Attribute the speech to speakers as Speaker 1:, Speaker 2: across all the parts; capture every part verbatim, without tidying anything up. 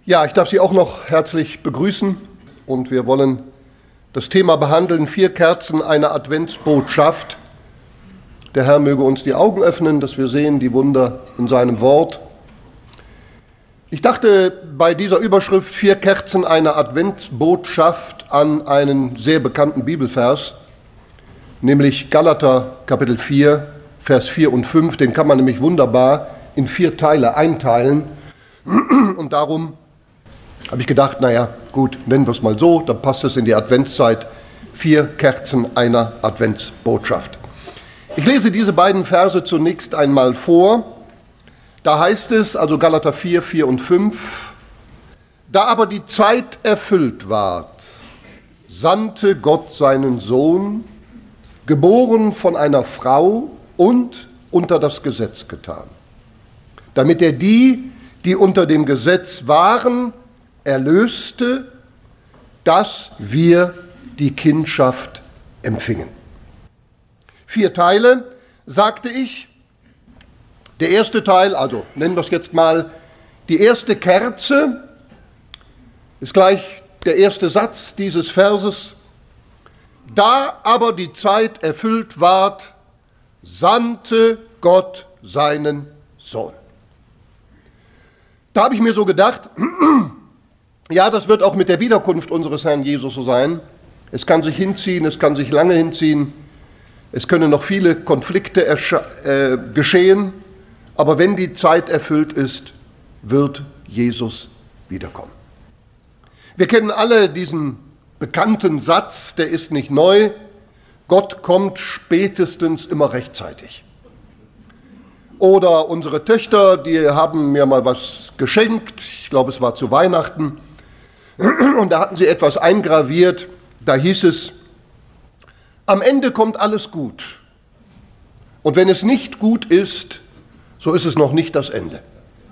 Speaker 1: Ja, ich darf Sie auch noch herzlich begrüßen und wir wollen das Thema behandeln, vier Kerzen einer Adventsbotschaft. Der Herr möge uns die Augen öffnen, dass wir sehen die Wunder in seinem Wort. Ich dachte bei dieser Überschrift vier Kerzen einer Adventsbotschaft an einen sehr bekannten Bibelvers, nämlich Galater Kapitel vier, Vers vier und fünf. Den kann man nämlich wunderbar in vier Teile einteilen. Und darum habe ich gedacht, naja, gut, nennen wir es mal so, dann passt es in die Adventszeit. Vier Kerzen einer Adventsbotschaft. Ich lese diese beiden Verse zunächst einmal vor. Da heißt es, also Galater vier, vier und fünf, da aber die Zeit erfüllt ward, sandte Gott seinen Sohn, geboren von einer Frau und unter das Gesetz getan, damit er die, die unter dem Gesetz waren, erlöste, dass wir die Kindschaft empfingen. Vier Teile, sagte ich. Der erste Teil, also nennen wir es jetzt mal, die erste Kerze, ist gleich der erste Satz dieses Verses. Da aber die Zeit erfüllt ward, sandte Gott seinen Sohn. Da habe ich mir so gedacht, ja, das wird auch mit der Wiederkunft unseres Herrn Jesus so sein. Es kann sich hinziehen, es kann sich lange hinziehen, es können noch viele Konflikte äh, geschehen, aber wenn die Zeit erfüllt ist, wird Jesus wiederkommen. Wir kennen alle diesen bekannten Satz, der ist nicht neu, Gott kommt spätestens immer rechtzeitig. Oder unsere Töchter, die haben mir mal was geschenkt, ich glaube es war zu Weihnachten, und da hatten sie etwas eingraviert, da hieß es, am Ende kommt alles gut. Und wenn es nicht gut ist, so ist es noch nicht das Ende.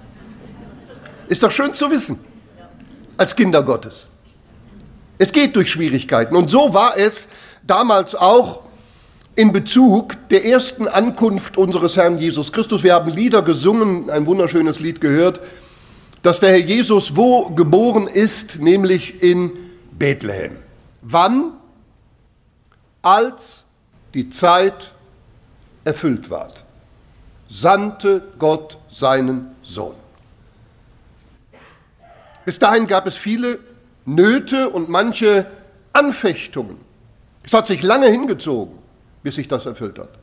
Speaker 1: Ist doch schön zu wissen, als Kinder Gottes. Es geht durch Schwierigkeiten. Und so war es damals auch in Bezug der ersten Ankunft unseres Herrn Jesus Christus. Wir haben Lieder gesungen, ein wunderschönes Lied gehört, dass der Herr Jesus wo geboren ist, nämlich in Bethlehem. Wann? Als die Zeit erfüllt ward, sandte Gott seinen Sohn. Bis dahin gab es viele Nöte und manche Anfechtungen. Es hat sich lange hingezogen, bis sich das erfüllt hat.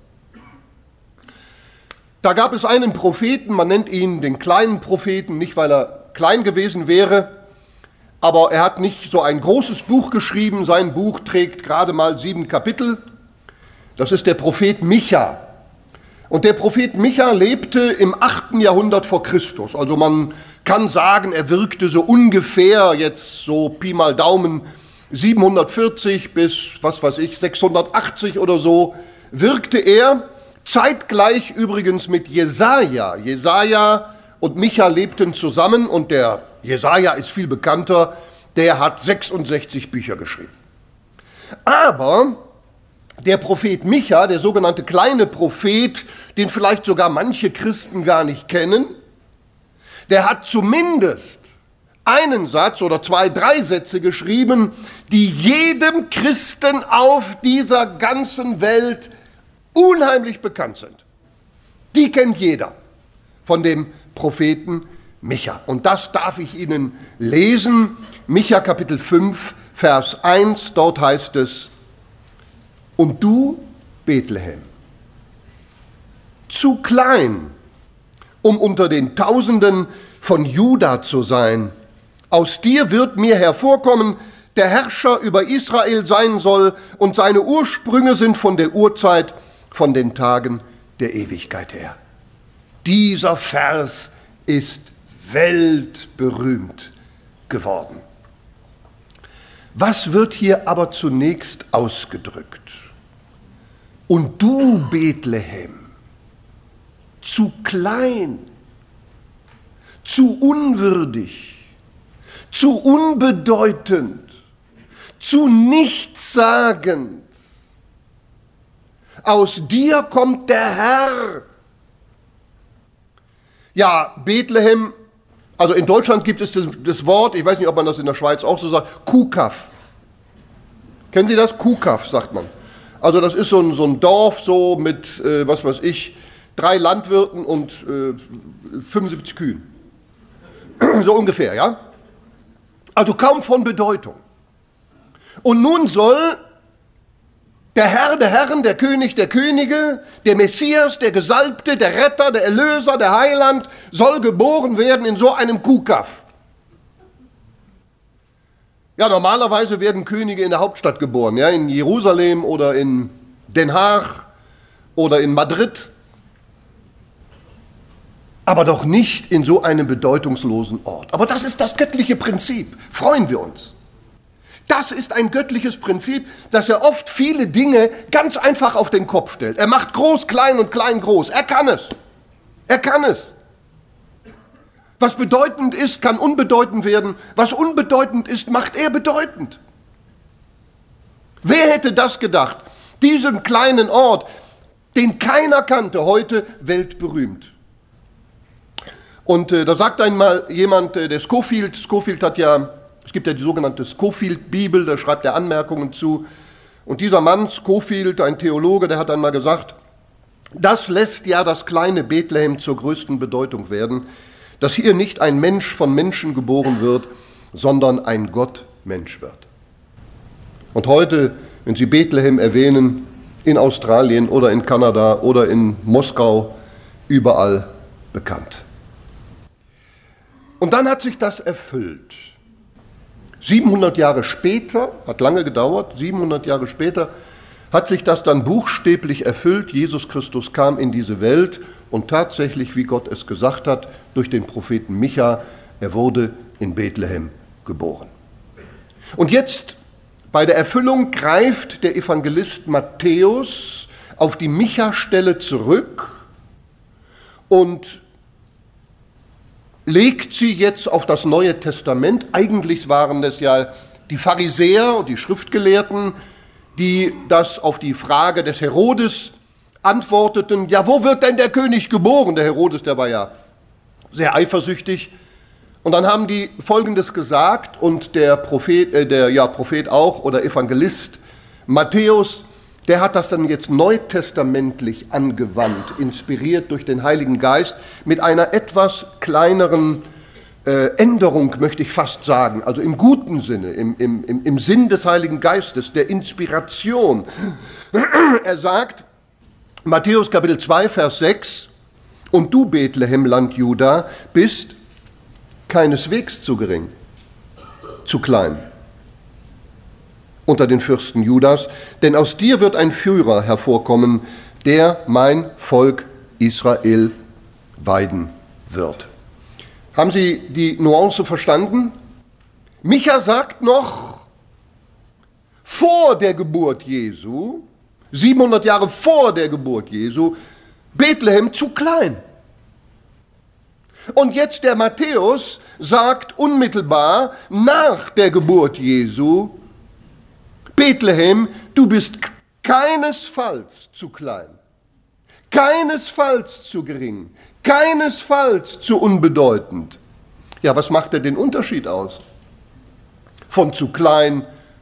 Speaker 1: Da gab es einen Propheten, man nennt ihn den kleinen Propheten, nicht weil er klein gewesen wäre, aber er hat nicht so ein großes Buch geschrieben, sein Buch trägt gerade mal sieben Kapitel. Das ist der Prophet Micha. Und der Prophet Micha lebte im achten Jahrhundert vor Christus. Also man kann sagen, er wirkte so ungefähr, jetzt so Pi mal Daumen, siebenhundertvierzig bis, was weiß ich, sechshundertachtzig oder so, wirkte er. Zeitgleich übrigens mit Jesaja. Jesaja und Micha lebten zusammen und der Jesaja ist viel bekannter, der hat sechsundsechzig Bücher geschrieben. Aber der Prophet Micha, der sogenannte kleine Prophet, den vielleicht sogar manche Christen gar nicht kennen, der hat zumindest einen Satz oder zwei, drei Sätze geschrieben, die jedem Christen auf dieser ganzen Welt unheimlich bekannt sind. Die kennt jeder von dem Propheten Micha. Und das darf ich Ihnen lesen. Micha Kapitel fünf, Vers eins, dort heißt es, und du, Bethlehem, zu klein, um unter den Tausenden von Juda zu sein. Aus dir wird mir hervorkommen, der Herrscher über Israel sein soll, und seine Ursprünge sind von der Urzeit, von den Tagen der Ewigkeit her. Dieser Vers ist weltberühmt geworden. Was wird hier aber zunächst ausgedrückt? Und du, Bethlehem, zu klein, zu unwürdig, zu unbedeutend, zu nichtssagend. Aus dir kommt der Herr. Ja, Bethlehem Also in Deutschland gibt es das, das Wort, ich weiß nicht, ob man das in der Schweiz auch so sagt, Kuhkaff. Kennen Sie das? Kuhkaff, sagt man. Also das ist so ein, so ein Dorf so mit, äh, was weiß ich, drei Landwirten und äh, fünfundsiebzig Kühen. So ungefähr, ja? Also kaum von Bedeutung. Und nun soll der Herr der Herren, der König der Könige, der Messias, der Gesalbte, der Retter, der Erlöser, der Heiland, soll geboren werden in so einem Kuhkaff. Ja, normalerweise werden Könige in der Hauptstadt geboren, ja, in Jerusalem oder in Den Haag oder in Madrid. Aber doch nicht in so einem bedeutungslosen Ort. Aber das ist das göttliche Prinzip. Freuen wir uns. Das ist ein göttliches Prinzip, dass er oft viele Dinge ganz einfach auf den Kopf stellt. Er macht groß, klein und klein, groß. Er kann es. Er kann es. Was bedeutend ist, kann unbedeutend werden. Was unbedeutend ist, macht er bedeutend. Wer hätte das gedacht? Diesen kleinen Ort, den keiner kannte, heute weltberühmt. Und äh, da sagt einmal jemand, äh, der Scofield, Scofield hat ja, es gibt ja die sogenannte Scofield-Bibel, da schreibt er Anmerkungen zu. Und dieser Mann, Scofield, ein Theologe, der hat einmal gesagt, das lässt ja das kleine Bethlehem zur größten Bedeutung werden, dass hier nicht ein Mensch von Menschen geboren wird, sondern ein Gott Mensch wird. Und heute, wenn Sie Bethlehem erwähnen, in Australien oder in Kanada oder in Moskau, überall bekannt. Und dann hat sich das erfüllt. siebenhundert Jahre später, hat lange gedauert, siebenhundert Jahre später hat sich das dann buchstäblich erfüllt. Jesus Christus kam in diese Welt und tatsächlich, wie Gott es gesagt hat, durch den Propheten Micha, er wurde in Bethlehem geboren. Und jetzt bei der Erfüllung greift der Evangelist Matthäus auf die Micha-Stelle zurück und legt sie jetzt auf das Neue Testament. Eigentlich waren es ja die Pharisäer und die Schriftgelehrten, die das auf die Frage des Herodes antworteten, ja, wo wird denn der König geboren? Der Herodes, der war ja sehr eifersüchtig. Und dann haben die Folgendes gesagt und der Prophet, äh, der ja, Prophet auch oder Evangelist Matthäus, der hat das dann jetzt neutestamentlich angewandt, inspiriert durch den Heiligen Geist, mit einer etwas kleineren äh, Änderung, möchte ich fast sagen, also im guten Sinne, im, im, im, im Sinn des Heiligen Geistes, der Inspiration. Er sagt, Matthäus Kapitel zwei, Vers sechs, und du, Bethlehem, Land Juda, bist keineswegs zu gering, zu klein unter den Fürsten Judas, denn aus dir wird ein Führer hervorkommen, der mein Volk Israel weiden wird. Haben Sie die Nuance verstanden? Micha sagt noch, vor der Geburt Jesu, siebenhundert Jahre vor der Geburt Jesu, Bethlehem zu klein. Und jetzt der Matthäus sagt unmittelbar nach der Geburt Jesu, Bethlehem, du bist keinesfalls zu klein, keinesfalls zu gering, keinesfalls zu unbedeutend. Ja, was macht denn den Unterschied aus? Von zu klein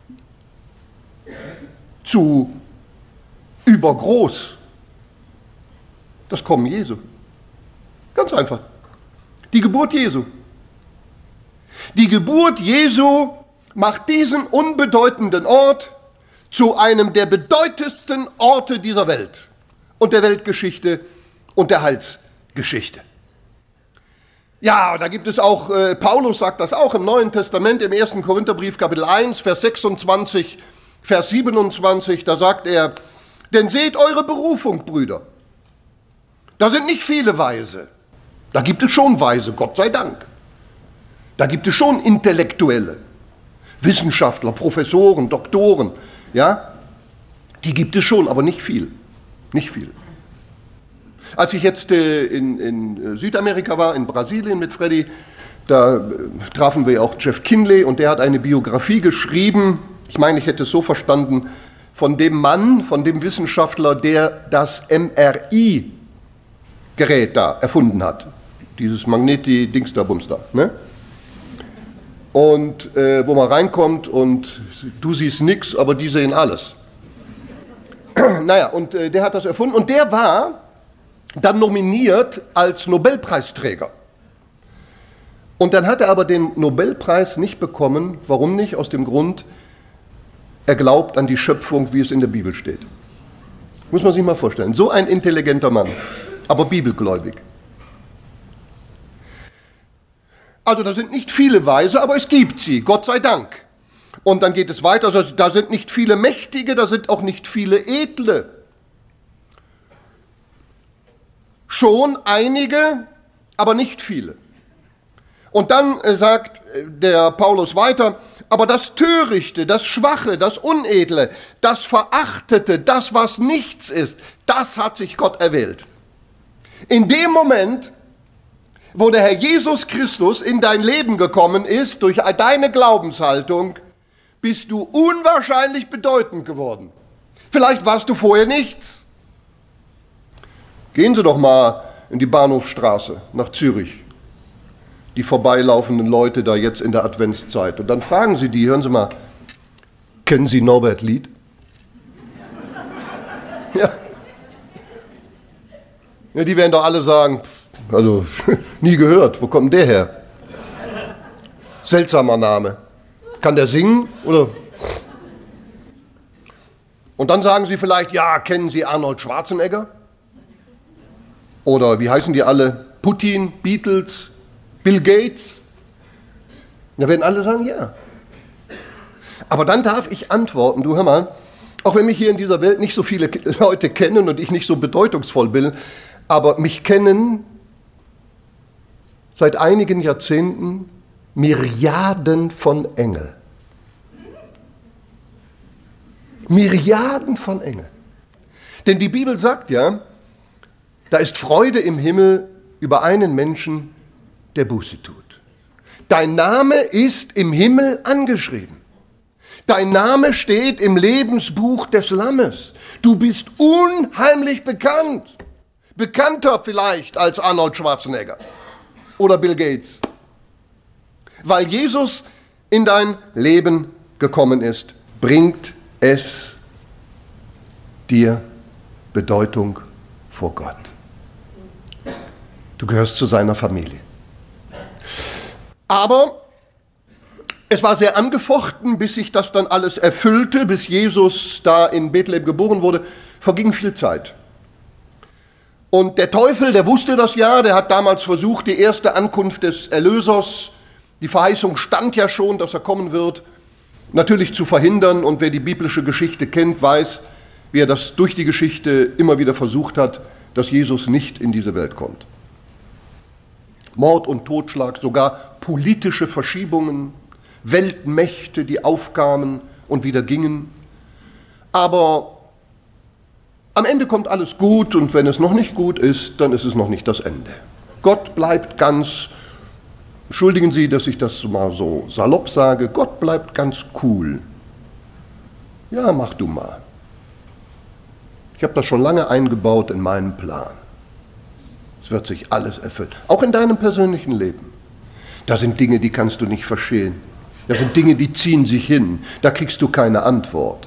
Speaker 1: zu übergroß. Das Kommen Jesu. Ganz einfach. Die Geburt Jesu. Die Geburt Jesu macht diesen unbedeutenden Ort zu einem der bedeutendsten Orte dieser Welt und der Weltgeschichte und der Heilsgeschichte. Ja, da gibt es auch, äh, Paulus sagt das auch im Neuen Testament, im ersten Korintherbrief, Kapitel eins, Vers sechsundzwanzig, Vers siebenundzwanzig, da sagt er, denn seht eure Berufung, Brüder. Da sind nicht viele Weise. Da gibt es schon Weise, Gott sei Dank. Da gibt es schon Intellektuelle, Wissenschaftler, Professoren, Doktoren, ja, die gibt es schon, aber nicht viel, nicht viel. Als ich jetzt äh, in, in Südamerika war, in Brasilien mit Freddy, da äh, trafen wir auch Jeff Kinley und der hat eine Biografie geschrieben, ich meine, ich hätte es so verstanden, von dem Mann, von dem Wissenschaftler, der das M R I-Gerät da erfunden hat. dieses Magneti-Dings da, Bums da. Ne? Und äh, wo man reinkommt und du siehst nichts, aber die sehen alles. Naja, und äh, der hat das erfunden und der war dann nominiert als Nobelpreisträger. Und dann hat er aber den Nobelpreis nicht bekommen. Warum nicht? Aus dem Grund, er glaubt an die Schöpfung, wie es in der Bibel steht. Muss man sich mal vorstellen. So ein intelligenter Mann, aber bibelgläubig. Also da sind nicht viele Weise, aber es gibt sie, Gott sei Dank. Und dann geht es weiter, also da sind nicht viele Mächtige, da sind auch nicht viele Edle. Schon einige, aber nicht viele. Und dann sagt der Paulus weiter, aber das Törichte, das Schwache, das Unedle, das Verachtete, das, was nichts ist, das hat sich Gott erwählt. In dem Moment, wo der Herr Jesus Christus in dein Leben gekommen ist, durch deine Glaubenshaltung, bist du unwahrscheinlich bedeutend geworden. Vielleicht warst du vorher nichts. Gehen Sie doch mal in die Bahnhofstraße nach Zürich, die vorbeilaufenden Leute da jetzt in der Adventszeit. Und dann fragen Sie die, hören Sie mal, kennen Sie Norbert Lied? Ja. Ja, die werden doch alle sagen, also nie gehört, wo kommt denn der her? Seltsamer Name. Kann der singen? Oder? Und dann sagen Sie vielleicht, ja, kennen Sie Arnold Schwarzenegger? Oder wie heißen die alle? Putin, Beatles, Bill Gates? Da werden alle sagen, ja. Aber dann darf ich antworten, du hör mal, auch wenn mich hier in dieser Welt nicht so viele Leute kennen und ich nicht so bedeutungsvoll bin, aber mich kennen seit einigen Jahrzehnten Myriaden von Engeln. Myriaden von Engeln. Denn die Bibel sagt ja, da ist Freude im Himmel über einen Menschen, der Buße tut. Dein Name ist im Himmel angeschrieben. Dein Name steht im Lebensbuch des Lammes. Du bist unheimlich bekannt. Bekannter vielleicht als Arnold Schwarzenegger oder Bill Gates. Weil Jesus in dein Leben gekommen ist, bringt es dir Bedeutung vor Gott. Du gehörst zu seiner Familie. Aber es war sehr angefochten, bis sich das dann alles erfüllte, bis Jesus da in Bethlehem geboren wurde, verging viel Zeit. Und der Teufel, der wusste das ja, der hat damals versucht, die erste Ankunft des Erlösers, die Verheißung stand ja schon, dass er kommen wird, natürlich zu verhindern. Und wer die biblische Geschichte kennt, weiß, wie er das durch die Geschichte immer wieder versucht hat, dass Jesus nicht in diese Welt kommt. Mord und Totschlag, sogar politische Verschiebungen, Weltmächte, die aufkamen und wieder gingen. Aber am Ende kommt alles gut und wenn es noch nicht gut ist, dann ist es noch nicht das Ende. Gott bleibt ganz, entschuldigen Sie, dass ich das mal so salopp sage, Gott bleibt ganz cool. Ja, mach du mal. Ich habe das schon lange eingebaut in meinen Plan. Es wird sich alles erfüllen, auch in deinem persönlichen Leben. Da sind Dinge, die kannst du nicht verstehen. Das sind Dinge, die ziehen sich hin. Da kriegst du keine Antwort.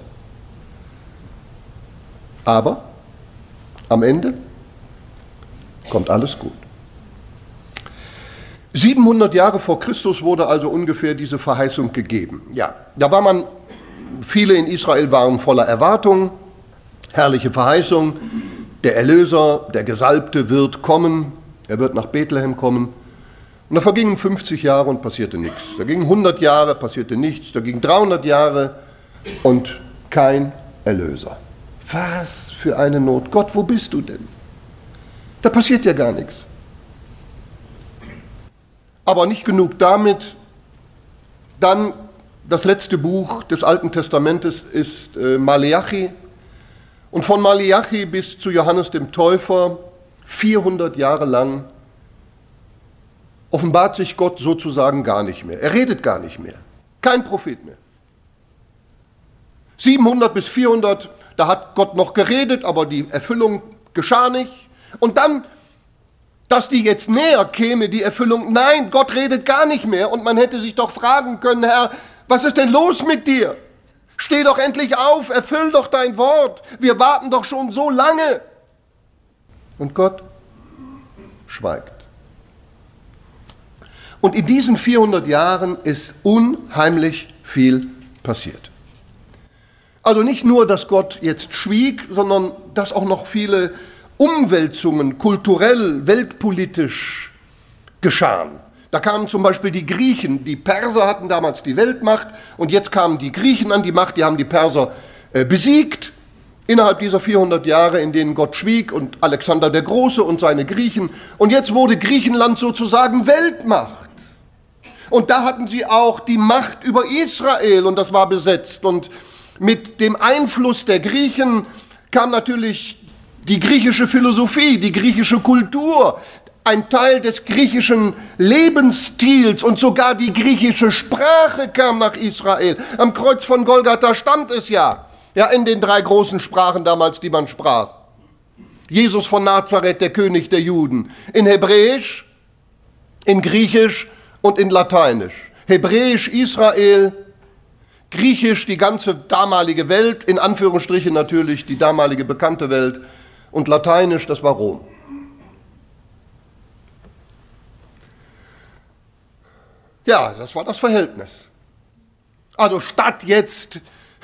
Speaker 1: Aber am Ende kommt alles gut. siebenhundert Jahre vor Christus wurde also ungefähr diese Verheißung gegeben. Ja, da war man, viele in Israel waren voller Erwartung, herrliche Verheißung. Der Erlöser, der Gesalbte wird kommen, er wird nach Bethlehem kommen. Und da vergingen fünfzig Jahre und passierte nichts. Da gingen hundert Jahre, passierte nichts. Da gingen dreihundert Jahre und kein Erlöser. Was für eine Not. Gott, wo bist du denn? Da passiert ja gar nichts. Aber nicht genug damit. Dann das letzte Buch des Alten Testamentes ist äh, Maleachi. Und von Maleachi bis zu Johannes dem Täufer, vierhundert Jahre lang, offenbart sich Gott sozusagen gar nicht mehr. Er redet gar nicht mehr. Kein Prophet mehr. siebenhundert bis vierhundert, da hat Gott noch geredet, aber die Erfüllung geschah nicht. Und dann dass die jetzt näher käme, die Erfüllung. Nein, Gott redet gar nicht mehr. Und man hätte sich doch fragen können, Herr, was ist denn los mit dir? Steh doch endlich auf, erfüll doch dein Wort. Wir warten doch schon so lange. Und Gott schweigt. Und in diesen vierhundert Jahren ist unheimlich viel passiert. Also nicht nur, dass Gott jetzt schwieg, sondern dass auch noch viele Umwälzungen kulturell, weltpolitisch geschahen. Da kamen zum Beispiel die Griechen, die Perser hatten damals die Weltmacht und jetzt kamen die Griechen an die Macht, die haben die Perser äh, besiegt. Innerhalb dieser vierhundert Jahre, in denen Gott schwieg und Alexander der Große und seine Griechen. Und jetzt wurde Griechenland sozusagen Weltmacht. Und da hatten sie auch die Macht über Israel und das war besetzt. Und mit dem Einfluss der Griechen kam natürlich die griechische Philosophie, die griechische Kultur, ein Teil des griechischen Lebensstils und sogar die griechische Sprache kam nach Israel. Am Kreuz von Golgatha stand es ja. Ja, in den drei großen Sprachen damals, die man sprach. Jesus von Nazareth, der König der Juden. In Hebräisch, in Griechisch und in Lateinisch. Hebräisch Israel, Griechisch die ganze damalige Welt, in Anführungsstrichen natürlich die damalige bekannte Welt. Und Lateinisch, das war Rom. Ja, das war das Verhältnis. Also statt jetzt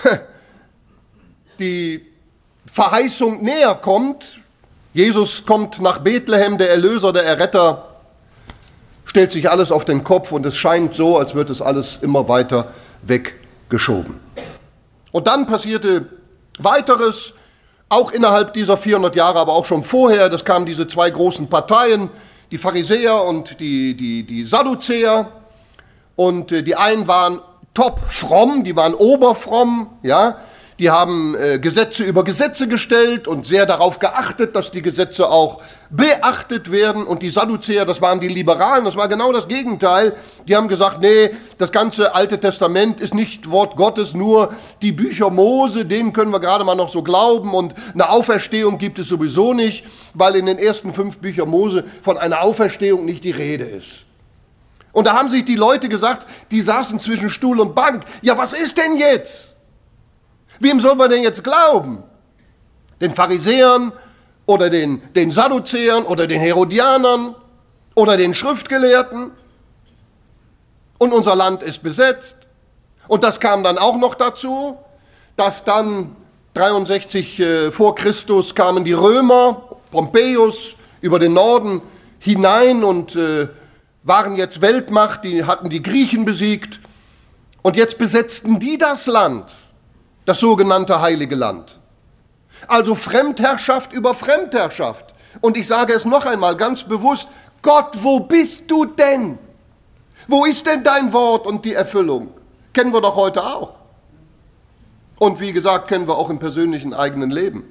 Speaker 1: die Verheißung näher kommt, Jesus kommt nach Bethlehem, der Erlöser, der Erretter, stellt sich alles auf den Kopf und es scheint so, als wird es alles immer weiter weggeschoben. Und dann passierte Weiteres, auch innerhalb dieser vierhundert Jahre, aber auch schon vorher, das kamen diese zwei großen Parteien, die Pharisäer und die, die, die Sadduzäer. Und die einen waren top fromm, die waren oberfromm, ja, die haben äh, Gesetze über Gesetze gestellt und sehr darauf geachtet, dass die Gesetze auch beachtet werden. Und die Sadduzäer, das waren die Liberalen, das war genau das Gegenteil. Die haben gesagt, nee, das ganze Alte Testament ist nicht Wort Gottes, nur die Bücher Mose, denen können wir gerade mal noch so glauben. Und eine Auferstehung gibt es sowieso nicht, weil in den ersten fünf Büchern Mose von einer Auferstehung nicht die Rede ist. Und da haben sich die Leute gesagt, die saßen zwischen Stuhl und Bank, ja, was ist denn jetzt? Wem sollen wir denn jetzt glauben? Den Pharisäern oder den, den Sadduzäern oder den Herodianern oder den Schriftgelehrten? Und unser Land ist besetzt. Und das kam dann auch noch dazu, dass dann dreiundsechzig äh, vor Christus kamen die Römer, Pompeius, über den Norden hinein und äh, waren jetzt Weltmacht, die hatten die Griechen besiegt. Und jetzt besetzten die das Land. Das sogenannte Heilige Land. Also Fremdherrschaft über Fremdherrschaft. Und ich sage es noch einmal ganz bewusst, Gott, wo bist du denn? Wo ist denn dein Wort und die Erfüllung? Kennen wir doch heute auch. Und wie gesagt, kennen wir auch im persönlichen eigenen Leben.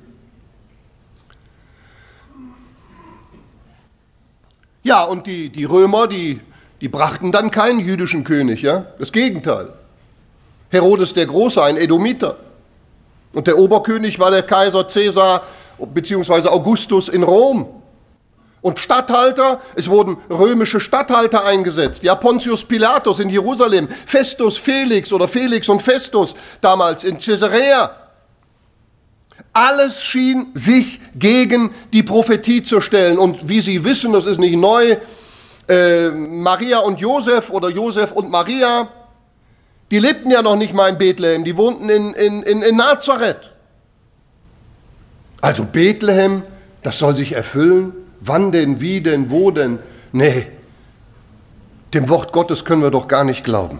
Speaker 1: Ja, und die, die Römer, die, die brachten dann keinen jüdischen König, ja? Das Gegenteil. Herodes der Große, ein Edomiter. Und der Oberkönig war der Kaiser Caesar bzw. Augustus in Rom. Und Statthalter, es wurden römische Statthalter eingesetzt. Ja, Pontius Pilatus in Jerusalem, Festus Felix oder Felix und Festus damals in Caesarea. Alles schien sich gegen die Prophetie zu stellen. Und wie Sie wissen, das ist nicht neu, äh, Maria und Josef oder Josef und Maria, die lebten ja noch nicht mal in Bethlehem, die wohnten in, in, in, in Nazareth. Also Bethlehem, das soll sich erfüllen. Wann denn, wie denn, wo denn? Nee, dem Wort Gottes können wir doch gar nicht glauben.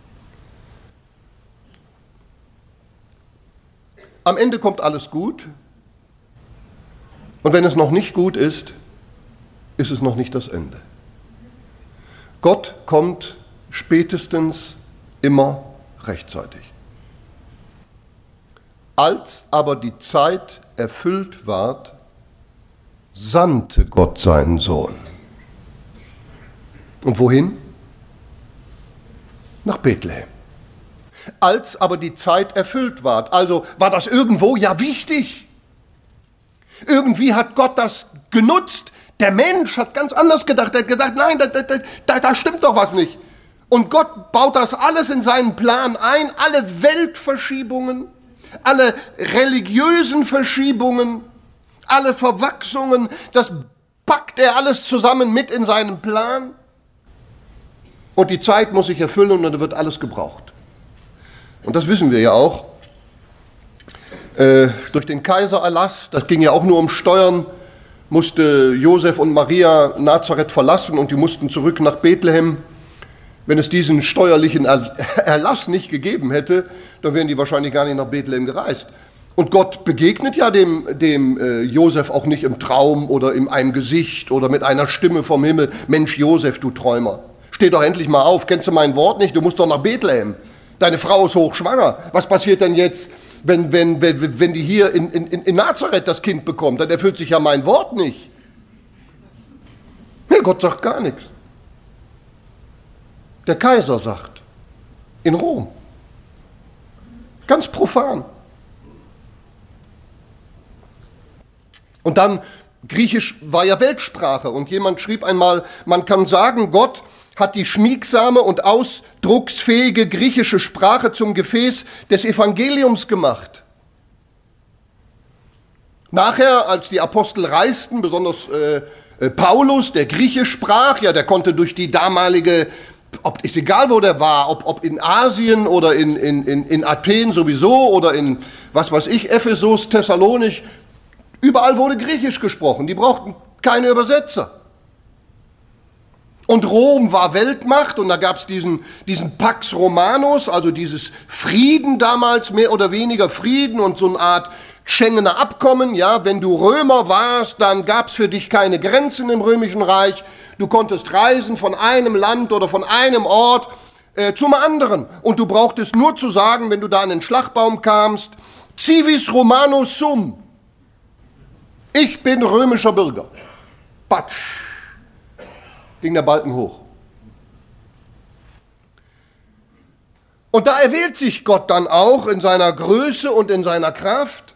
Speaker 1: Am Ende kommt alles gut. Und wenn es noch nicht gut ist, ist es noch nicht das Ende. Gott kommt spätestens immer rechtzeitig. Als aber die Zeit erfüllt ward, sandte Gott seinen Sohn. Und wohin? Nach Bethlehem. Als aber die Zeit erfüllt ward, also war das irgendwo ja wichtig. Irgendwie hat Gott das genutzt, Der Mensch hat ganz anders gedacht. Er hat gesagt, nein, da, da, da, da stimmt doch was nicht. Und Gott baut das alles in seinen Plan ein, alle Weltverschiebungen, alle religiösen Verschiebungen, alle Verwachsungen, das packt er alles zusammen mit in seinen Plan. Und die Zeit muss sich erfüllen und dann wird alles gebraucht. Und das wissen wir ja auch. Äh, durch den Kaisererlass, das ging ja auch nur um Steuern, musste Josef und Maria Nazareth verlassen und die mussten zurück nach Bethlehem. Wenn es diesen steuerlichen Erlass nicht gegeben hätte, dann wären die wahrscheinlich gar nicht nach Bethlehem gereist. Und Gott begegnet ja dem, dem äh, Josef auch nicht im Traum oder in einem Gesicht oder mit einer Stimme vom Himmel. Mensch, Josef, du Träumer, steh doch endlich mal auf, kennst du mein Wort nicht? Du musst doch nach Bethlehem. Deine Frau ist hochschwanger. Was passiert denn jetzt, wenn, wenn, wenn, wenn die hier in, in, in Nazareth das Kind bekommt? Dann erfüllt sich ja mein Wort nicht. Nee, Gott sagt gar nichts. Der Kaiser sagt, in Rom. Ganz profan. Und dann, Griechisch war ja Weltsprache und jemand schrieb einmal, man kann sagen, Gott hat die schmiegsame und ausdrucksfähige griechische Sprache zum Gefäß des Evangeliums gemacht. Nachher, als die Apostel reisten, besonders äh, Paulus, der Griechisch sprach, ja, der konnte durch die damalige, ob, ist egal wo der war, ob, ob in Asien oder in, in, in, in Athen sowieso oder in, was weiß ich, Ephesus, Thessalonich, überall wurde Griechisch gesprochen, die brauchten keine Übersetzer. Und Rom war Weltmacht und da gab es diesen, diesen Pax Romanus, also dieses Frieden damals, mehr oder weniger Frieden und so eine Art Schengener Abkommen. Ja, wenn du Römer warst, dann gab es für dich keine Grenzen im Römischen Reich. Du konntest reisen von einem Land oder von einem Ort äh, zum anderen. Und du brauchtest nur zu sagen, wenn du da an den Schlagbaum kamst, Civis Romanus sum. Ich bin römischer Bürger. Patsch. Ging der Balken hoch. Und da erwählt sich Gott dann auch in seiner Größe und in seiner Kraft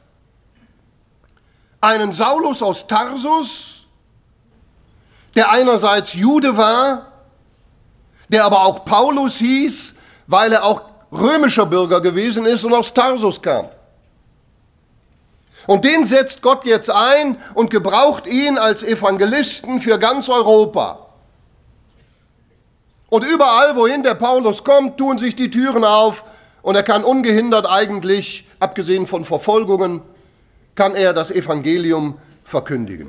Speaker 1: einen Saulus aus Tarsus, der einerseits Jude war, der aber auch Paulus hieß, weil er auch römischer Bürger gewesen ist und aus Tarsus kam. Und den setzt Gott jetzt ein und gebraucht ihn als Evangelisten für ganz Europa. Und überall, wohin der Paulus kommt, tun sich die Türen auf und er kann ungehindert eigentlich, abgesehen von Verfolgungen, kann er das Evangelium verkündigen.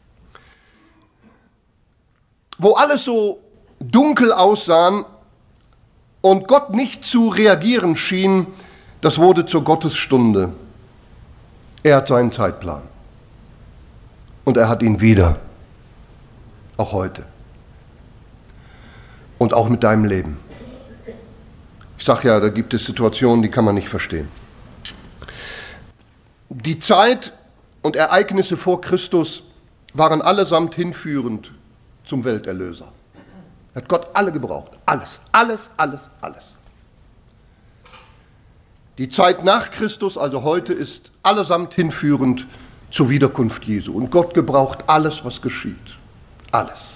Speaker 1: Wo alles so dunkel aussah und Gott nicht zu reagieren schien, das wurde zur Gottesstunde. Er hat seinen Zeitplan und er hat ihn wieder, auch heute. Und auch mit deinem Leben. Ich sage ja, da gibt es Situationen, die kann man nicht verstehen. Die Zeit und Ereignisse vor Christus waren allesamt hinführend zum Welterlöser. Hat Gott alle gebraucht. Alles, alles, alles, alles. Die Zeit nach Christus, also heute, ist allesamt hinführend zur Wiederkunft Jesu. Und Gott gebraucht alles, was geschieht. Alles.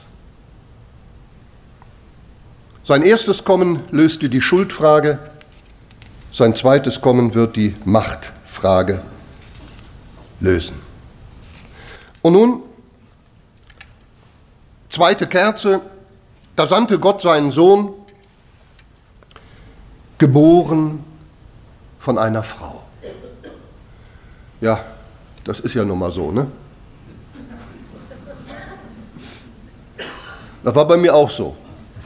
Speaker 1: Sein erstes Kommen löste die Schuldfrage, sein zweites Kommen wird die Machtfrage lösen. Und nun, zweite Kerze, da sandte Gott seinen Sohn, geboren von einer Frau. Ja, das ist ja nun mal so, ne? Das war bei mir auch so.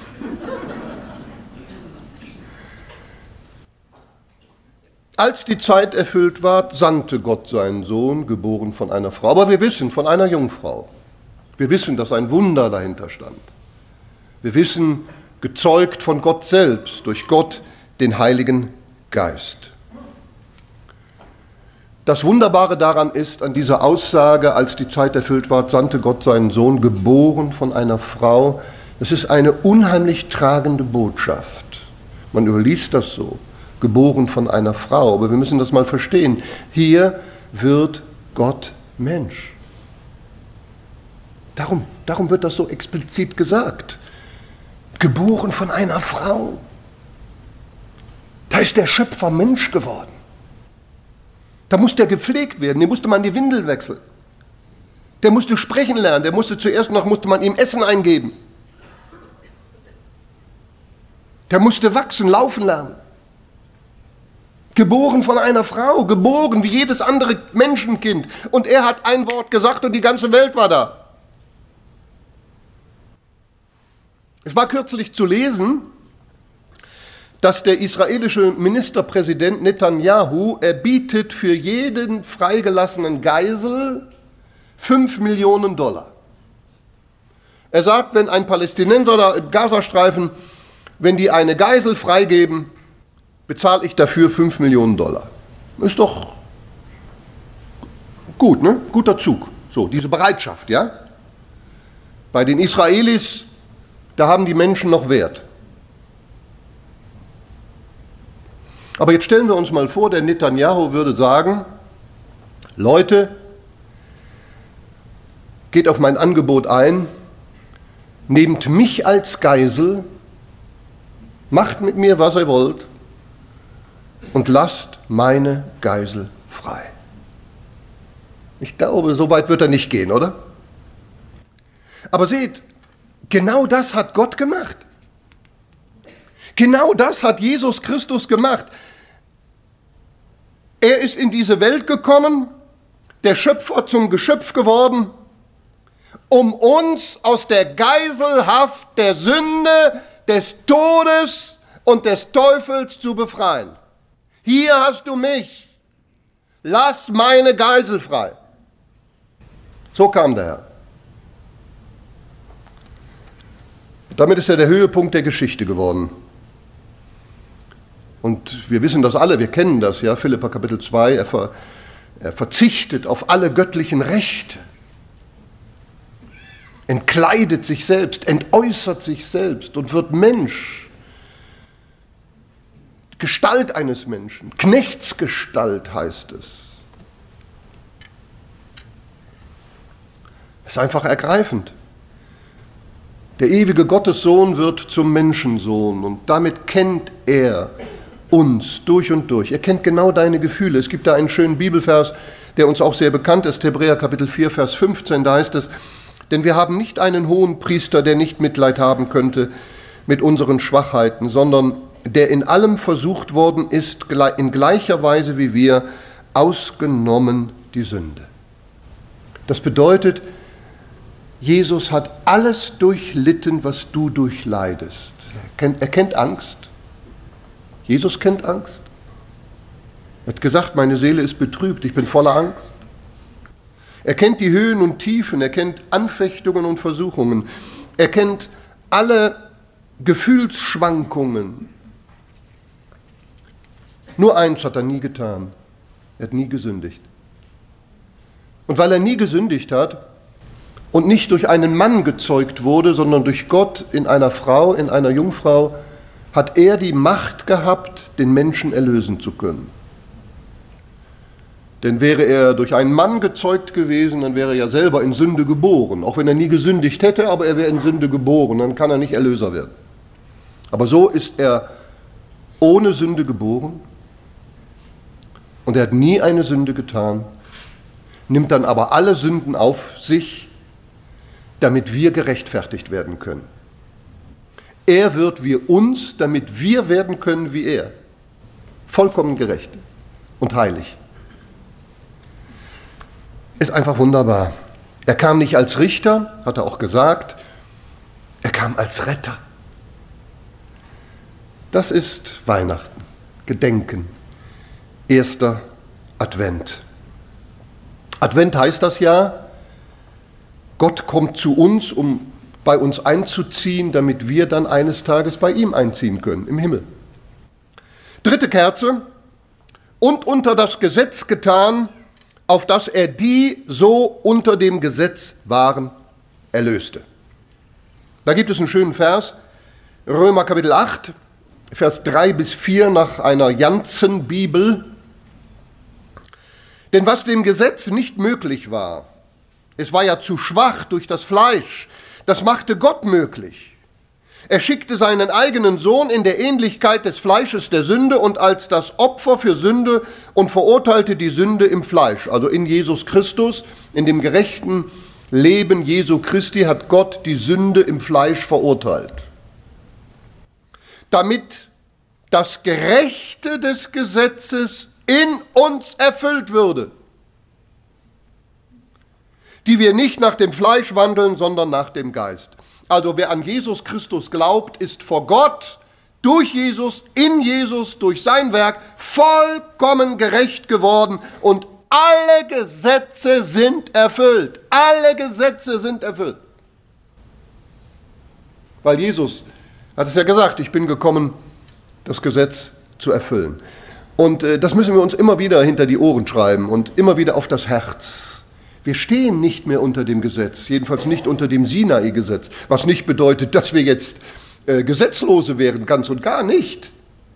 Speaker 1: Als die Zeit erfüllt war, sandte Gott seinen Sohn, geboren von einer Frau. Aber wir wissen, von einer Jungfrau. Wir wissen, dass ein Wunder dahinter stand. Wir wissen, gezeugt von Gott selbst, durch Gott, den Heiligen Geist. Das Wunderbare daran ist, an dieser Aussage, als die Zeit erfüllt war, sandte Gott seinen Sohn, geboren von einer Frau. Das ist eine unheimlich tragende Botschaft. Man überliest das so. Geboren von einer Frau. Aber wir müssen das mal verstehen. Hier wird Gott Mensch. Darum, darum wird das so explizit gesagt. Geboren von einer Frau. Da ist der Schöpfer Mensch geworden. Da musste der gepflegt werden, dem musste man die Windel wechseln. Der musste sprechen lernen, der musste zuerst noch, musste man ihm Essen eingeben. Der musste wachsen, laufen lernen. Geboren von einer Frau, geboren wie jedes andere Menschenkind. Und er hat ein Wort gesagt und die ganze Welt war da. Es war kürzlich zu lesen, dass der israelische Ministerpräsident Netanyahu erbietet für jeden freigelassenen Geisel fünf Millionen Dollar. Er sagt, wenn ein Palästinenser oder im Gazastreifen, wenn die eine Geisel freigeben, bezahle ich dafür fünf Millionen Dollar. Ist doch gut, ne? Guter Zug. So, diese Bereitschaft, ja? Bei den Israelis, da haben die Menschen noch Wert. Aber jetzt stellen wir uns mal vor, der Netanyahu würde sagen, Leute, geht auf mein Angebot ein, nehmt mich als Geisel, macht mit mir, was ihr wollt und lasst meine Geisel frei. Ich glaube, so weit wird er nicht gehen, oder? Aber seht, genau das hat Gott gemacht. Genau das hat Jesus Christus gemacht. Er ist in diese Welt gekommen, der Schöpfer zum Geschöpf geworden, um uns aus der Geiselhaft der Sünde, des Todes und des Teufels zu befreien. Hier hast du mich, lass meine Geisel frei. So kam der Herr. Damit ist er der Höhepunkt der Geschichte geworden. Und wir wissen das alle, wir kennen das, ja, Philipper Kapitel zwei, er, ver, er verzichtet auf alle göttlichen Rechte, entkleidet sich selbst, entäußert sich selbst und wird Mensch. Gestalt eines Menschen, Knechtsgestalt heißt es. Es ist einfach ergreifend. Der ewige Gottessohn wird zum Menschensohn und damit kennt er uns durch und durch. Er kennt genau deine Gefühle. Es gibt da einen schönen Bibelvers, der uns auch sehr bekannt ist, Hebräer Kapitel vier, Vers fünfzehn, da heißt es, denn wir haben nicht einen hohen Priester, der nicht Mitleid haben könnte mit unseren Schwachheiten, sondern der in allem versucht worden ist, in gleicher Weise wie wir, ausgenommen die Sünde. Das bedeutet, Jesus hat alles durchlitten, was du durchleidest. Er kennt, er kennt Angst. Jesus kennt Angst. Er hat gesagt, meine Seele ist betrübt, ich bin voller Angst. Er kennt die Höhen und Tiefen, er kennt Anfechtungen und Versuchungen. Er kennt alle Gefühlsschwankungen. Nur eins hat er nie getan. Er hat nie gesündigt. Und weil er nie gesündigt hat und nicht durch einen Mann gezeugt wurde, sondern durch Gott in einer Frau, in einer Jungfrau, hat er die Macht gehabt, den Menschen erlösen zu können. Denn wäre er durch einen Mann gezeugt gewesen, dann wäre er ja selber in Sünde geboren. Auch wenn er nie gesündigt hätte, aber er wäre in Sünde geboren, dann kann er nicht Erlöser werden. Aber so ist er ohne Sünde geboren und er hat nie eine Sünde getan, nimmt dann aber alle Sünden auf sich, damit wir gerechtfertigt werden können. Er wird wie uns, damit wir werden können wie er. Vollkommen gerecht und heilig. Ist einfach wunderbar. Er kam nicht als Richter, hat er auch gesagt, er kam als Retter. Das ist Weihnachten, Gedenken, erster Advent. Advent heißt das ja, Gott kommt zu uns, um bei uns einzuziehen, damit wir dann eines Tages bei ihm einziehen können, im Himmel. Dritte Kerze, und unter das Gesetz getan, auf das er die so unter dem Gesetz waren, erlöste. Da gibt es einen schönen Vers, Römer Kapitel acht, Vers drei bis vier nach einer Janzen-Bibel. Denn was dem Gesetz nicht möglich war, Es war ja zu schwach durch das Fleisch. Das machte Gott möglich. Er schickte seinen eigenen Sohn in der Ähnlichkeit des Fleisches der Sünde und als das Opfer für Sünde und verurteilte die Sünde im Fleisch, also in Jesus Christus, in dem gerechten Leben Jesu Christi hat Gott die Sünde im Fleisch verurteilt. Damit das Gerechte des Gesetzes in uns erfüllt würde, die wir nicht nach dem Fleisch wandeln, sondern nach dem Geist. Also wer an Jesus Christus glaubt, ist vor Gott durch Jesus, in Jesus, durch sein Werk vollkommen gerecht geworden und alle Gesetze sind erfüllt. Alle Gesetze sind erfüllt. Weil Jesus hat es ja gesagt, ich bin gekommen, das Gesetz zu erfüllen. Und äh, das müssen wir uns immer wieder hinter die Ohren schreiben und immer wieder auf das Herz. Wir stehen nicht mehr unter dem Gesetz, jedenfalls nicht unter dem Sinai-Gesetz, was nicht bedeutet, dass wir jetzt äh, Gesetzlose wären, ganz und gar nicht.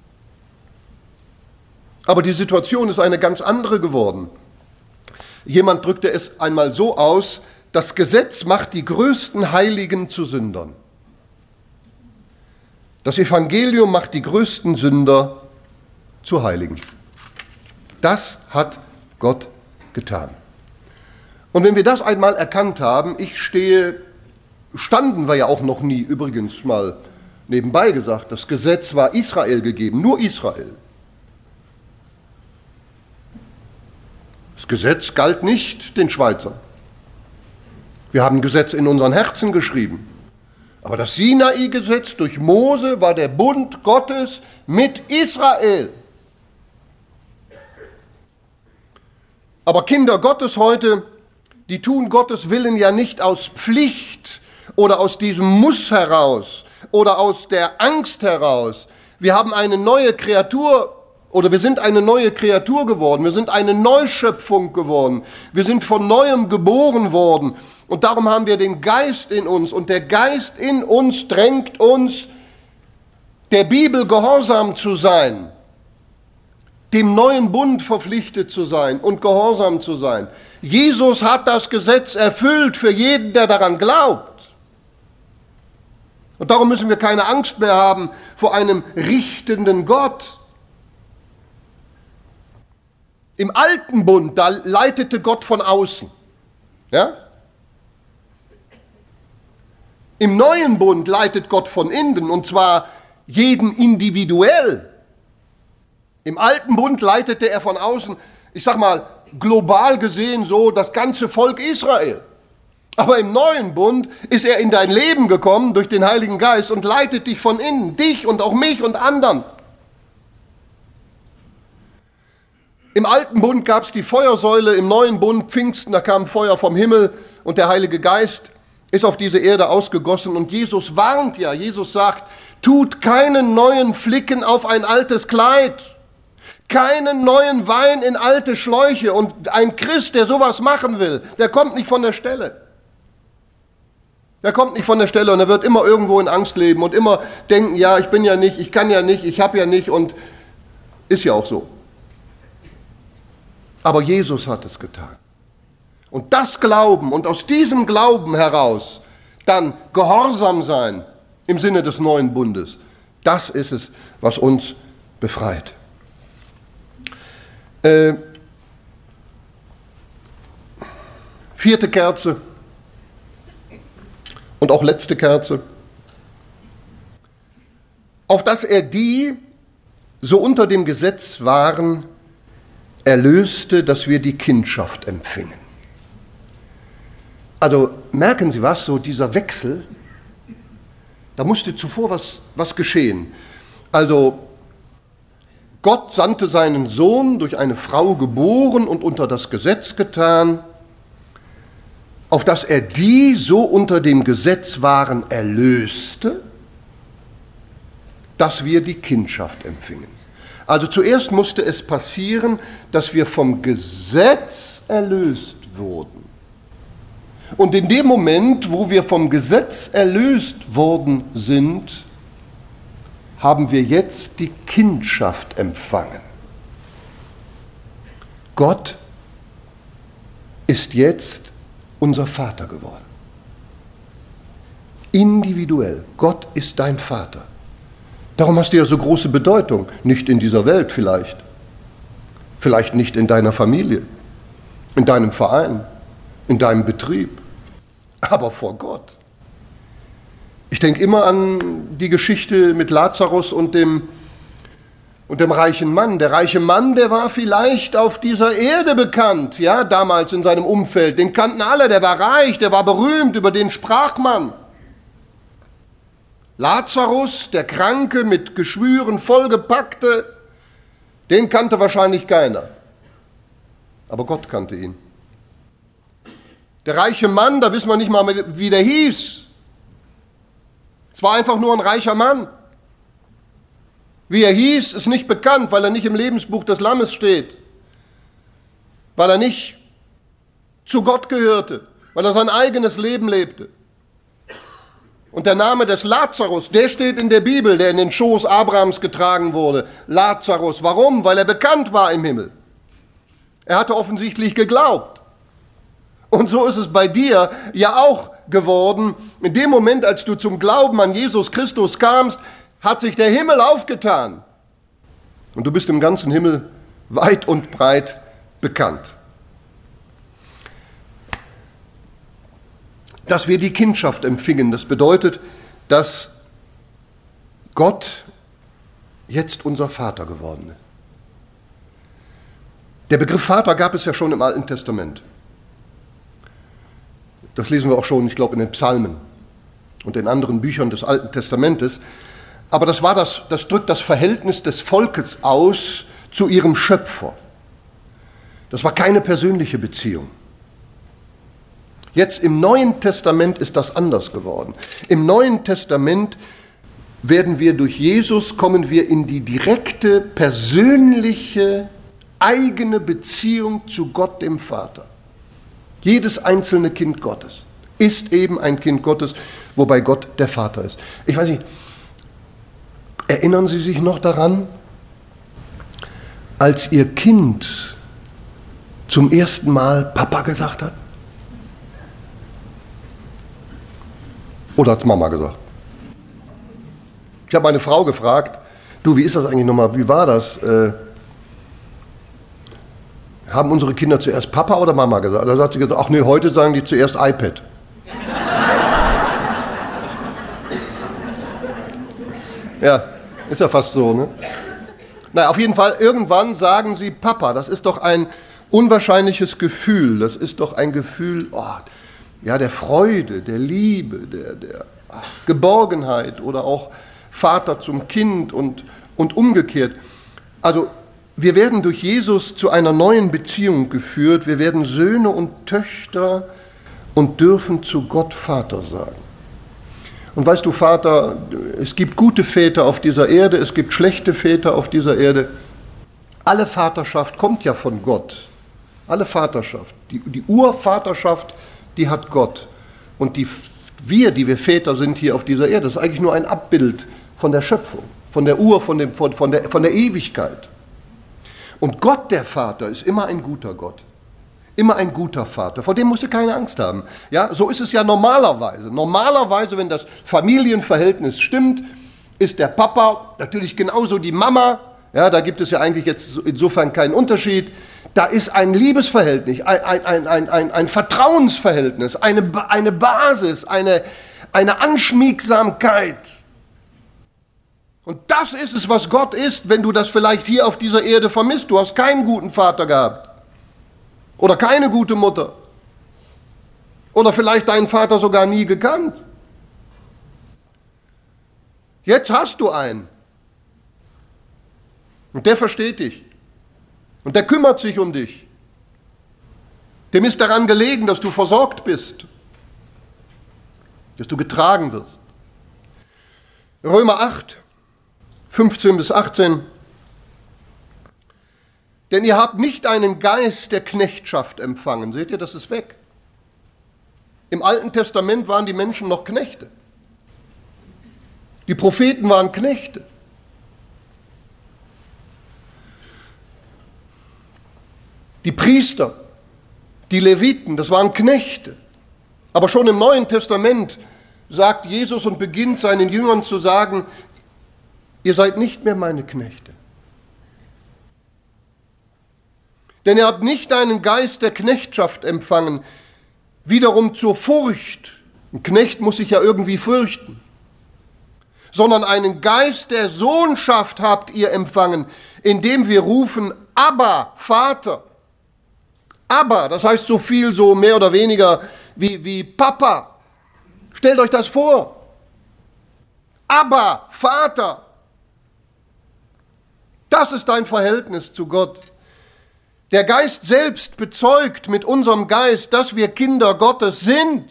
Speaker 1: Aber die Situation ist eine ganz andere geworden. Jemand drückte es einmal so aus, das Gesetz macht die größten Heiligen zu Sündern. Das Evangelium macht die größten Sünder zu Heiligen. Das hat Gott getan. Und wenn wir das einmal erkannt haben, ich stehe, standen wir ja auch noch nie, übrigens mal nebenbei gesagt, das Gesetz war Israel gegeben, nur Israel. Das Gesetz galt nicht den Schweizern. Wir haben Gesetz in unseren Herzen geschrieben. Aber das Sinai-Gesetz durch Mose war der Bund Gottes mit Israel. Aber Kinder Gottes heute, die tun Gottes Willen ja nicht aus Pflicht oder aus diesem Muss heraus oder aus der Angst heraus. Wir haben eine neue Kreatur oder wir sind eine neue Kreatur geworden. Wir sind eine Neuschöpfung geworden. Wir sind von Neuem geboren worden. Und darum haben wir den Geist in uns. Und der Geist in uns drängt uns, der Bibel gehorsam zu sein, dem neuen Bund verpflichtet zu sein und gehorsam zu sein. Jesus hat das Gesetz erfüllt für jeden, der daran glaubt. Und darum müssen wir keine Angst mehr haben vor einem richtenden Gott. Im alten Bund, da leitete Gott von außen. Ja? Im neuen Bund leitet Gott von innen, und zwar jeden individuell. Im alten Bund leitete er von außen, ich sag mal, global gesehen so das ganze Volk Israel. Aber im neuen Bund ist er in dein Leben gekommen durch den Heiligen Geist und leitet dich von innen, dich und auch mich und anderen. Im alten Bund gab es die Feuersäule, im neuen Bund Pfingsten, da kam Feuer vom Himmel und der Heilige Geist ist auf diese Erde ausgegossen. Und Jesus warnt ja, Jesus sagt, tut keinen neuen Flicken auf ein altes Kleid, keinen neuen Wein in alte Schläuche. Und ein Christ, der sowas machen will, der kommt nicht von der Stelle. Der kommt nicht von der Stelle und er wird immer irgendwo in Angst leben und immer denken, ja, ich bin ja nicht, ich kann ja nicht, ich habe ja nicht und ist ja auch so. Aber Jesus hat es getan. Und das Glauben und aus diesem Glauben heraus dann Gehorsam sein im Sinne des neuen Bundes, das ist es, was uns befreit. Äh, vierte Kerze und auch letzte Kerze. Auf dass er die, so unter dem Gesetz waren, erlöste, dass wir die Kindschaft empfingen. Also merken Sie was, so dieser Wechsel, da musste zuvor was, was geschehen. Also Gott sandte seinen Sohn, durch eine Frau geboren und unter das Gesetz getan, auf dass er die so unter dem Gesetz waren, erlöste, dass wir die Kindschaft empfingen. Also zuerst musste es passieren, dass wir vom Gesetz erlöst wurden. Und in dem Moment, wo wir vom Gesetz erlöst worden sind, haben wir jetzt die Kindschaft empfangen. Gott ist jetzt unser Vater geworden. Individuell. Gott ist dein Vater. Darum hast du ja so große Bedeutung. Nicht in dieser Welt vielleicht. Vielleicht nicht in deiner Familie, in deinem Verein, in deinem Betrieb, aber vor Gott. Ich denke immer an die Geschichte mit Lazarus und dem, und dem reichen Mann. Der reiche Mann, der war vielleicht auf dieser Erde bekannt, ja, damals in seinem Umfeld. Den kannten alle, der war reich, der war berühmt, über den sprach man. Lazarus, der Kranke, mit Geschwüren vollgepackte, den kannte wahrscheinlich keiner. Aber Gott kannte ihn. Der reiche Mann, da wissen wir nicht mal, wie der hieß. Es war einfach nur ein reicher Mann. Wie er hieß, ist nicht bekannt, weil er nicht im Lebensbuch des Lammes steht. Weil er nicht zu Gott gehörte, weil er sein eigenes Leben lebte. Und der Name des Lazarus, der steht in der Bibel, der in den Schoß Abrahams getragen wurde. Lazarus. Warum? Weil er bekannt war im Himmel. Er hatte offensichtlich geglaubt. Und so ist es bei dir ja auch geworden. In dem Moment, als du zum Glauben an Jesus Christus kamst, hat sich der Himmel aufgetan. Und du bist im ganzen Himmel weit und breit bekannt. Dass wir die Kindschaft empfingen, das bedeutet, dass Gott jetzt unser Vater geworden ist. Der Begriff Vater gab es ja schon im Alten Testament. Das lesen wir auch schon, ich glaube, in den Psalmen und in anderen Büchern des Alten Testamentes. Aber das, war das, das drückt das Verhältnis des Volkes aus zu ihrem Schöpfer. Das war keine persönliche Beziehung. Jetzt im Neuen Testament ist das anders geworden. Im Neuen Testament werden wir durch Jesus, kommen wir in die direkte, persönliche, eigene Beziehung zu Gott, dem Vater. Jedes einzelne Kind Gottes ist eben ein Kind Gottes, wobei Gott der Vater ist. Ich weiß nicht, erinnern Sie sich noch daran, als Ihr Kind zum ersten Mal Papa gesagt hat? Oder hat es Mama gesagt? Ich habe meine Frau gefragt, du, wie ist das eigentlich nochmal, wie war das? Äh, haben unsere Kinder zuerst Papa oder Mama gesagt? Da hat sie gesagt, ach nee, heute sagen die zuerst iPad. Ja, ist ja fast so, ne? Na, auf jeden Fall, irgendwann sagen sie Papa. Das ist doch ein unwahrscheinliches Gefühl. Das ist doch ein Gefühl, oh, ja, der Freude, der Liebe, der, der Geborgenheit oder auch Vater zum Kind und, und umgekehrt. Also wir werden durch Jesus zu einer neuen Beziehung geführt. Wir werden Söhne und Töchter und dürfen zu Gott Vater sagen. Und weißt du, Vater, es gibt gute Väter auf dieser Erde, es gibt schlechte Väter auf dieser Erde. Alle Vaterschaft kommt ja von Gott. Alle Vaterschaft, die, die Urvaterschaft, die hat Gott. Und die, wir, die wir Väter sind hier auf dieser Erde, das ist eigentlich nur ein Abbild von der Schöpfung, von der Ur, von, dem, von, von, der, von der Ewigkeit. Und Gott, der Vater, ist immer ein guter Gott. Immer ein guter Vater. Vor dem musst du keine Angst haben. Ja, so ist es ja normalerweise. Normalerweise, wenn das Familienverhältnis stimmt, ist der Papa natürlich genauso die Mama. Ja, da gibt es ja eigentlich jetzt insofern keinen Unterschied. Da ist ein Liebesverhältnis, ein, ein, ein, ein, ein Vertrauensverhältnis, eine, eine Basis, eine, eine Anschmiegsamkeit. Und das ist es, was Gott ist, wenn du das vielleicht hier auf dieser Erde vermisst. Du hast keinen guten Vater gehabt. Oder keine gute Mutter. Oder vielleicht deinen Vater sogar nie gekannt. Jetzt hast du einen. Und der versteht dich. Und der kümmert sich um dich. Dem ist daran gelegen, dass du versorgt bist. Dass du getragen wirst. Römer acht, fünfzehn bis achtzehn. Denn ihr habt nicht einen Geist der Knechtschaft empfangen. Seht ihr, das ist weg. Im Alten Testament waren die Menschen noch Knechte. Die Propheten waren Knechte. Die Priester, die Leviten, das waren Knechte. Aber schon im Neuen Testament sagt Jesus und beginnt seinen Jüngern zu sagen, ihr seid nicht mehr meine Knechte. Denn ihr habt nicht einen Geist der Knechtschaft empfangen, wiederum zur Furcht. Ein Knecht muss sich ja irgendwie fürchten. Sondern einen Geist der Sohnschaft habt ihr empfangen, indem wir rufen, Abba, Vater. Abba, das heißt so viel, so mehr oder weniger wie, wie Papa. Stellt euch das vor. Abba, Vater. Das ist dein Verhältnis zu Gott. Der Geist selbst bezeugt mit unserem Geist, dass wir Kinder Gottes sind.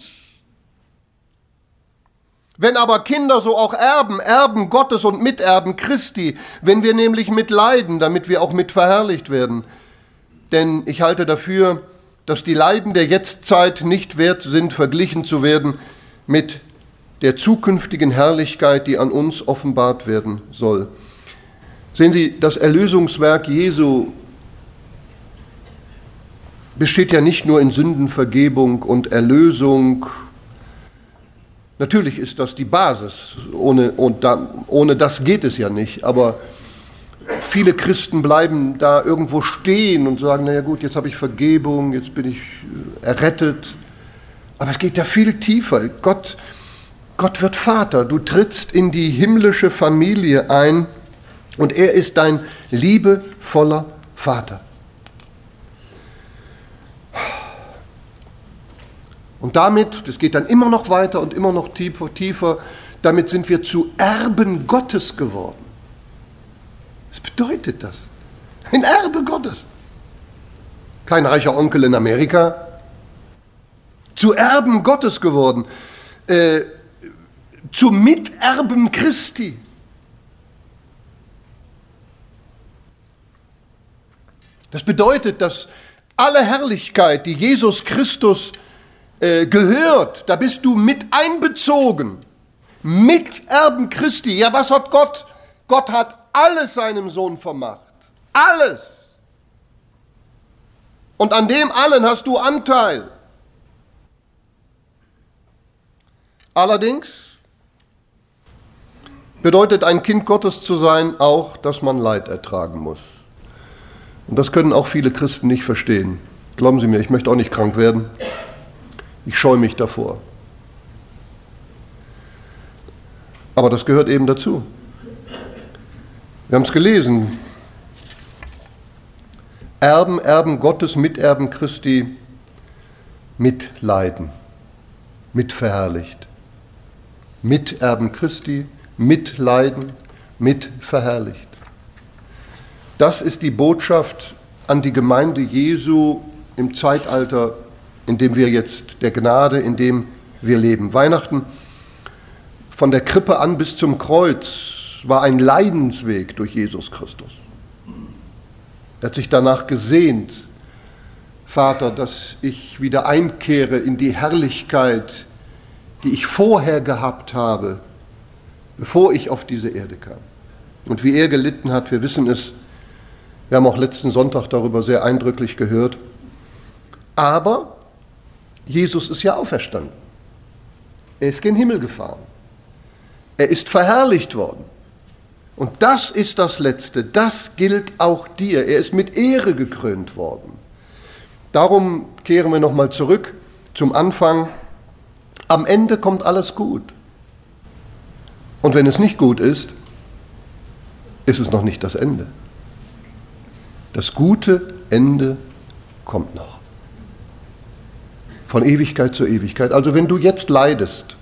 Speaker 1: Wenn aber Kinder, so auch Erben, Erben Gottes und Miterben Christi, wenn wir nämlich mitleiden, damit wir auch mit verherrlicht werden. Denn ich halte dafür, dass die Leiden der Jetztzeit nicht wert sind, verglichen zu werden mit der zukünftigen Herrlichkeit, die an uns offenbart werden soll. Sehen Sie, das Erlösungswerk Jesu besteht ja nicht nur in Sündenvergebung und Erlösung. Natürlich ist das die Basis, ohne, und da, ohne das geht es ja nicht, aber viele Christen bleiben da irgendwo stehen und sagen, naja gut, jetzt habe ich Vergebung, jetzt bin ich errettet, aber es geht ja viel tiefer. Gott, Gott wird Vater, du trittst in die himmlische Familie ein und er ist dein liebevoller Vater. Und damit, das geht dann immer noch weiter und immer noch tiefer, tiefer, damit sind wir zu Erben Gottes geworden. Was bedeutet das? Ein Erbe Gottes. Kein reicher Onkel in Amerika. Zu Erben Gottes geworden. Äh, zu Miterben Christi. Das bedeutet, dass alle Herrlichkeit, die Jesus Christus gehört, da bist du mit einbezogen, Miterben Christi. Ja, was hat Gott? Gott hat alles seinem Sohn vermacht. Alles. Und an dem allen hast du Anteil. Allerdings bedeutet ein Kind Gottes zu sein auch, dass man Leid ertragen muss. Und das können auch viele Christen nicht verstehen. Glauben Sie mir, ich möchte auch nicht krank werden. Ich scheue mich davor. Aber das gehört eben dazu. Wir haben es gelesen. Erben, Erben Gottes, Miterben Christi, mitleiden, mitverherrlicht. Miterben Christi, mitleiden, mitverherrlicht. Das ist die Botschaft an die Gemeinde Jesu im Zeitalter, in dem wir jetzt, der Gnade, in dem wir leben. Weihnachten, von der Krippe an bis zum Kreuz, war ein Leidensweg durch Jesus Christus. Er hat sich danach gesehnt, Vater, dass ich wieder einkehre in die Herrlichkeit, die ich vorher gehabt habe, bevor ich auf diese Erde kam. Und wie er gelitten hat, wir wissen es, wir haben auch letzten Sonntag darüber sehr eindrücklich gehört. Aber Jesus ist ja auferstanden. Er ist gen Himmel gefahren. Er ist verherrlicht worden. Und das ist das Letzte. Das gilt auch dir. Er ist mit Ehre gekrönt worden. Darum kehren wir nochmal zurück zum Anfang. Am Ende kommt alles gut. Und wenn es nicht gut ist, ist es noch nicht das Ende. Das gute Ende kommt noch. Von Ewigkeit zu Ewigkeit. Also wenn du jetzt leidest,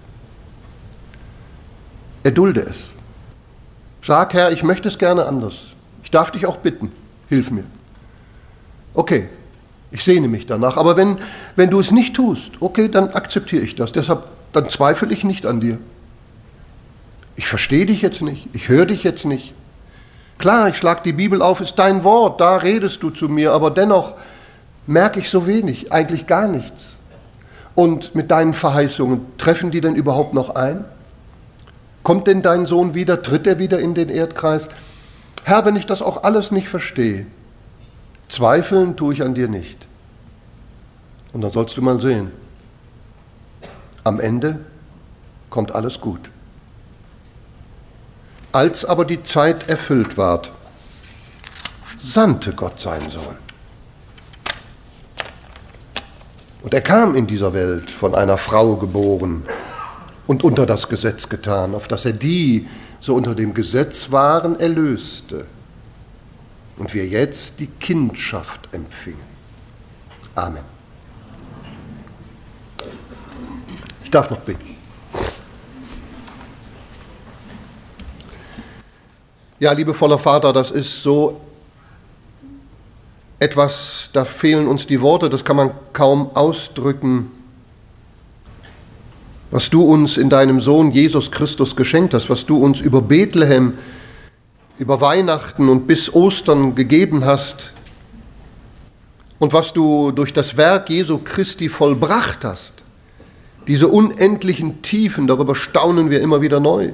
Speaker 1: erdulde es. Sag, Herr, ich möchte es gerne anders. Ich darf dich auch bitten, hilf mir. Okay, ich sehne mich danach. Aber wenn, wenn du es nicht tust, okay, dann akzeptiere ich das. Deshalb, dann zweifle ich nicht an dir. Ich verstehe dich jetzt nicht, ich höre dich jetzt nicht. Klar, ich schlage die Bibel auf, ist dein Wort, da redest du zu mir, aber dennoch merke ich so wenig, eigentlich gar nichts. Und mit deinen Verheißungen, treffen die denn überhaupt noch ein? Kommt denn dein Sohn wieder? Tritt er wieder in den Erdkreis? Herr, wenn ich das auch alles nicht verstehe, zweifeln tue ich an dir nicht. Und dann sollst du mal sehen, Am Ende kommt alles gut. Als aber die Zeit erfüllt ward, sandte Gott seinen Sohn. Und er kam in dieser Welt, von einer Frau geboren und unter das Gesetz getan, auf dass er die, so unter dem Gesetz waren, erlöste. Und wir jetzt die Kindschaft empfingen. Amen. Ich darf noch beten. Ja, liebevoller Vater, das ist so etwas, da fehlen uns die Worte, das kann man kaum ausdrücken, was du uns in deinem Sohn Jesus Christus geschenkt hast, was du uns über Bethlehem, über Weihnachten und bis Ostern gegeben hast und was du durch das Werk Jesu Christi vollbracht hast. Diese unendlichen Tiefen, darüber staunen wir immer wieder neu.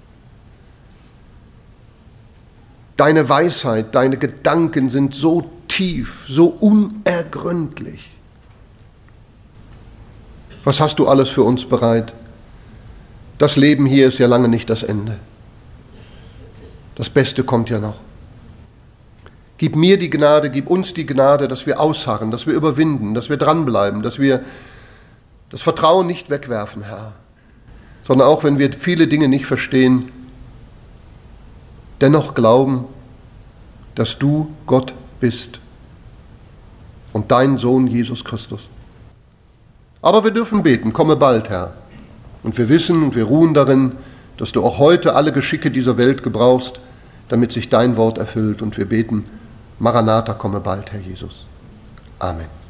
Speaker 1: Deine Weisheit, deine Gedanken sind so tief, so unergründlich. Was hast du alles für uns bereit? Das Leben hier ist ja lange nicht das Ende. Das Beste kommt ja noch. Gib mir die Gnade, gib uns die Gnade, dass wir ausharren, dass wir überwinden, dass wir dranbleiben, dass wir das Vertrauen nicht wegwerfen, Herr, sondern auch wenn wir viele Dinge nicht verstehen, dennoch glauben, dass du Gott bist und dein Sohn Jesus Christus. Aber wir dürfen beten, komme bald, Herr. Und wir wissen und wir ruhen darin, dass du auch heute alle Geschicke dieser Welt gebrauchst, damit sich dein Wort erfüllt. Und wir beten, Maranatha, komme bald, Herr Jesus. Amen.